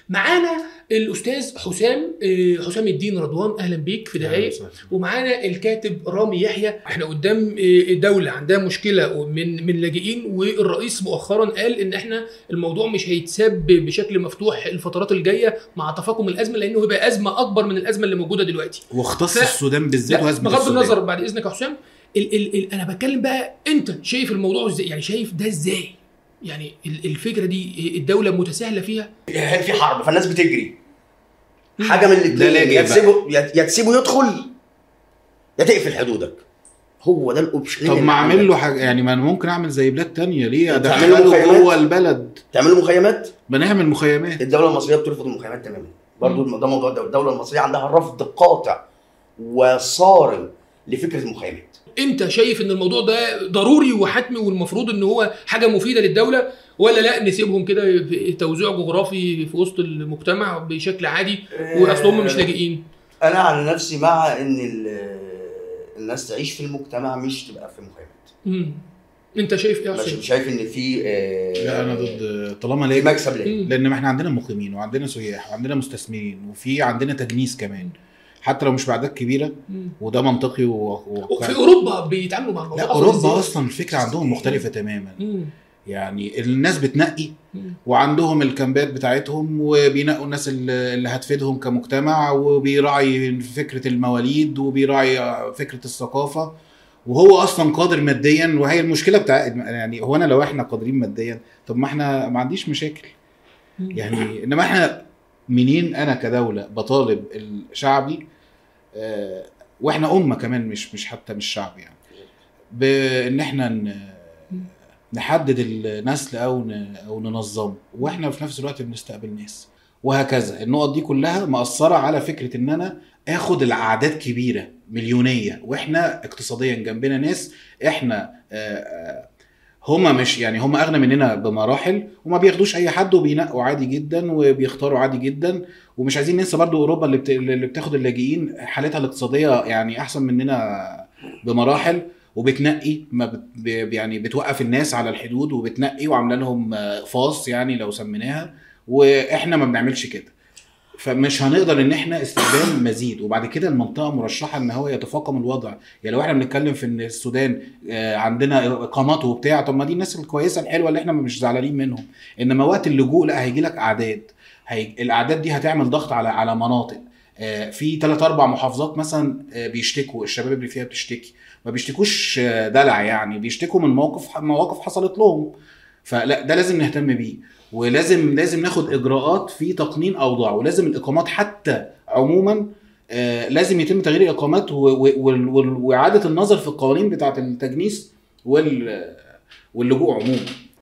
معانا الاستاذ حسام الدين رضوان، اهلا بيك في دقائق. ومعانا الكاتب رامي يحيى. احنا قدام دولة عندها مشكلة من لاجئين، والرئيس مؤخرا قال ان احنا الموضوع مش هيتساب بشكل مفتوح الفترات الجاية مع تفاقم الازمة، لانه هيبقى ازمة اكبر من الازمة اللي موجودة دلوقتي، واختص السودان بالذات وازمة بغض النظر بعد اذنك يا حسام. انا بتكلم بقى، انت شايف الموضوع ازاي؟ يعني شايف ده ازاي؟ يعني الفكرة دي الدولة متساهلة فيها؟ هل في حرب فالناس بتجري حاجة من الاثنين، يا تسيبه يدخل يا تقفل حدودك. هو ده الاوبشن. طب ما اعمل له حاجه يعني، ما ممكن اعمل زي بلاد تانية. ليه ادخله جوه البلد؟ تعملوا مخيمات. بنعمل مخيمات. الدوله المصريه بترفض المخيمات تماما برضو. ده موضوع الدوله المصريه عندها رفض قاطع وصارم لفكره المخيمات. انت شايف ان الموضوع ده ضروري وحتمي والمفروض ان هو حاجه مفيده للدوله، ولا لا نسيبهم كده توزيع جغرافي في وسط المجتمع بشكل عادي واصلهم مش لاجئين؟ انا على نفسي مع ان الناس تعيش في المجتمع مش تبقى في مخيمات. انت شايف ايه يا حسين؟ مش شايف ان في لا انا ضد طالما لاجئ مكسب ليه، لان ما احنا عندنا مقيمين وعندنا سياح وعندنا مستثمرين وفي عندنا تجنيس كمان حتى لو مش باعداد كبيره، وده منطقي. في اوروبا بيتعاملوا مع الموضوع. لا اوروبا اصلا الفكره عندهم مختلفه تماما. يعني الناس بتنقي وعندهم الكامبات بتاعتهم وبينقوا الناس اللي هتفيدهم كمجتمع، وبيراعي فكره المواليد وبيراعي فكره الثقافه، وهو اصلا قادر ماديا. وهي المشكله بتاع يعني هو انا لو احنا قادرين ماديا طب ما احنا ما عنديش مشاكل يعني. انما احنا منين انا كدوله بطالب الشعبي واحنا امه كمان مش حتى مش شعب يعني، بان احنا نحدد النسل او ننظمه، واحنا في نفس الوقت بنستقبل ناس وهكذا. النقط دي كلها مأثرة على فكرة ان انا اخد الاعداد كبيرة مليونية، واحنا اقتصاديا جنبنا ناس احنا هما مش يعني هما اغنى مننا بمراحل وما بياخدوش اي حد وبينقوا عادي جدا وبيختاروا عادي جدا. ومش عايزين ننسى برضو اوروبا اللي بتاخد اللاجئين حالتها الاقتصادية يعني احسن مننا بمراحل، وبتنقي ما يعني بتوقف الناس على الحدود وبتنقي وعامله لهم اقفاص يعني لو سميناها، واحنا ما بنعملش كده. فمش هنقدر ان احنا استخدام مزيد، وبعد كده المنطقه مرشحه ان هو يتفاقم الوضع. يعني لو احنا بنتكلم في ان السودان عندنا اقامات وبتاع، طب ما دي الناس الكويسه الحلوه اللي احنا مش زعلانين منهم. انما وقت اللجوء لا، هيجي لك اعداد، الاعداد دي هتعمل ضغط على مناطق في 3-4 محافظات مثلا بيشتكوا، الشباب اللي فيها بتشتكي، ما بيشتكوش دلع يعني، بيشتكوا من مواقف حصلت لهم. فلا ده لازم نهتم بيه، ولازم ناخد اجراءات في تقنين اوضاع، ولازم الاقامات حتى عموما لازم يتم تغيير الاقامات واعاده النظر في القوانين بتاعه التجنيس واللجوء عموما.